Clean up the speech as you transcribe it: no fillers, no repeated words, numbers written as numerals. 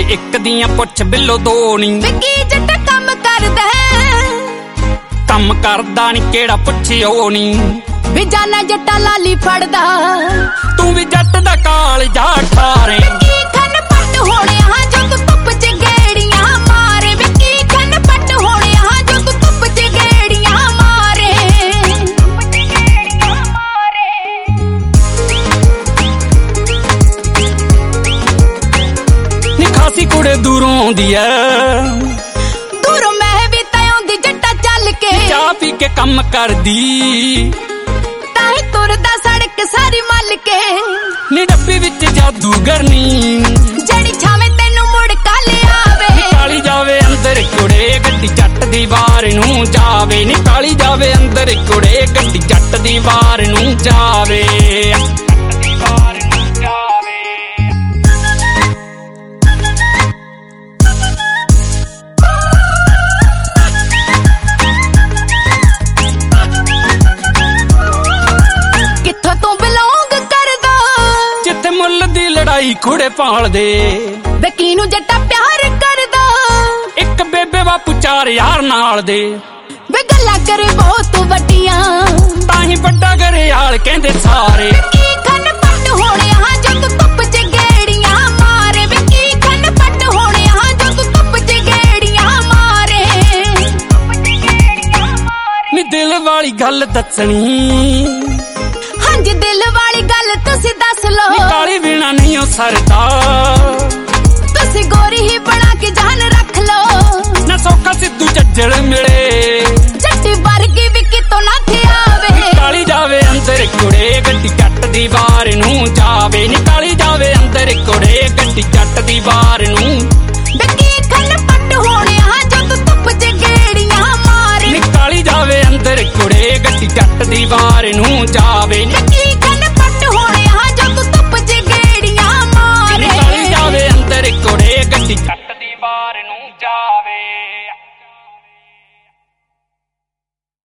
ਇੱਕ ਦੀਆਂ ਪੁੱਛ ਬਿੱਲੋ ਦੋ ਨੀ। ਵਿੱਕੀ ਜੱਟ ਕੰਮ ਕਰਦਾ ਕੰਮ ਕਰਦਾ ਨੀ ਕਿਹੜਾ ਪੁੱਛਿਓ ਨੀ। ਵੀ ਜਾਨਾ ਜੱਟਾ ਲਾਲੀ ਫੜਦਾ ਤੂੰ ਵੀ ਜੱਟ ਦਾ ਕਾਲਜਾ ਠਾਰੇ। ਵਿੱਕੀ ਖੰਨ ਪੱਟ ਹੋਣਿਆ ਜੋ ਤੂੰ ਧੁੱਪ ਚ ਗੇੜੀਆਂ ਮਾਰੇ। ਵਿੱਕੀ ਖੰਨ ਪੱਟ ਹੋਣਿਆ ਜੋ ਤੂੰ ਧੁੱਪ ਚ ਗੇੜੀਆਂ ਮਾਰੇ। ਨੀ ਖਾਸੀ ਕੁੜੇ ਦੂਰੋਂ ਆਉਂਦੀ ਐ ਦੂਰੋਂ ਮੈਂ ਵੀ ਤਾਂ ਆਉਂਦੀ ਜੱਟਾ ਚੱਲ ਕੇ। ਚਾਹ ਪੀ ਕੇ ਕੰਮ ਕਰਦੀ ਤਾਂ ਹੀ ਤੁਰਦਾ ਸੜਕ ਸਾਰੀ ਮੱਲ ਕੇ। ਨੀ ਡੱਬੀ ਵਿੱਚ ਜਾਦੂਗਰ ਨੀ ਜਿਹੜੀ ਛਾਵੇਂ ਤੈਨੂੰ ਮੁੜ ਕੱਲ ਆਵੇ। ਕਾਲੀ ਜਾਵੇ ਅੰਦਰ ਕੁੜੇ ਗੱਡੀ ਜੱਟ ਦੀ ਵਾਰ ਨੂੰ ਜਾਵੇ। ਨੀ ਕਾਲੀ ਜਾਵੇ ਅੰਦਰ ਕੁੜੇ ਗੱਡੀ ਜੱਟ ਦੀ ਵਾਰ ਨੂੰ ਜਾਵੇ। ਕਿੱਥੋਂ ਤੂੰ ਬਿਲੋਂਗ ਕਰਦਾ ਜਿੱਥੇ ਮੁੱਲ ਦੀ ਲੜਾਈ ਕੁੜੇ ਪਾਲਦੇ। ਵਿੱਕੀ ਨੂੰ ਜੱਟਾ ਪਿਆਰ ਕਰਦਾ ਇੱਕ ਬੇਬੇ ਬਾਪੂ ਚਾਰ ਯਾਰ ਨਾਲ ਦੇ। ਵੇ ਗੱਲਾਂ ਕਰੇ ਬਹੁਤ ਵੱਡੀਆਂ ਤਾਂ ਹੀ ਵੱਡਾ ਘਰਿਆਲ ਕਹਿੰਦੇ ਸਾਰੇ। ਵਿੱਕੀ ਖੰਨ ਪੱਟ ਹੋਣਿਆ ਜੋ ਤੂੰ ਧੁੱਪ ਚ ਗੇੜੀਆਂ ਮਾਰੇ। ਵਿੱਕੀ ਖੰਨ ਪੱਟ ਹੋਣਿਆ ਜੋ ਤੂੰ ਧੁੱਪ ਚ ਗੇੜੀਆਂ ਮਾਰੇ। ਨੀ ਦਿਲ ਵਾਲੀ ਗੱਲ ਦੱਸਣੀ ਹਾਂਜੀ ਦਿਲ ਵਾਲੀ ਗੱਲ ਤੁਸੀਂ ਦੱਸ ਲੋ। ਨੀ ਕਾਲੀ ਬਿਨਾ ਨਹੀਂ ਉਹ ਸਰਦਾ ਤੁਸੀਂ ਗੋਰੀ ਹੀ ਬਣਾ ਕੇ ਜਾਨ ਰੱਖ ਲੋ। ਨਾ ਸੌਖਾ ਸਿੱਧੂ ਚੱਜੜ ਮਿਲੇ ਜੱਟੀ ਵਰਗੀ ਵੀ ਕਿਤੋਂ ਨਾ ਥਿਆਵੇ। ਕਾਲੀ ਜਾਵੇ ਅੰਦਰ ਕੁੜੇ ਗੱਡੀ ਜੱਟ ਦੀ ਵਾਰ ਨੂੰ ਜਾਵੇ। ਨੀ ਕਾਲੀ ਜਾਵੇ ਅੰਦਰ ਕੁੜੇ ਗੱਡੀ ਜੱਟ ਦੀ ਵਾਰ ਨੂੰ। ਵਿੱਕੀ ਖੰਨ ਪੱਟ ਹੋਣਿਆ ਜੋ ਤੂੰ ਧੁੱਪ ਚ ਗੇੜੀਆਂ ਮਾਰੇ। ਨੀ ਕਾਲੀ ਜਾਵੇ ਅੰਦਰ ਕੁੜੇ ਗੱਡੀ ਜੱਟ ਦੀ ਵਾਰ ਨੂੰ ਜਾਵੇ।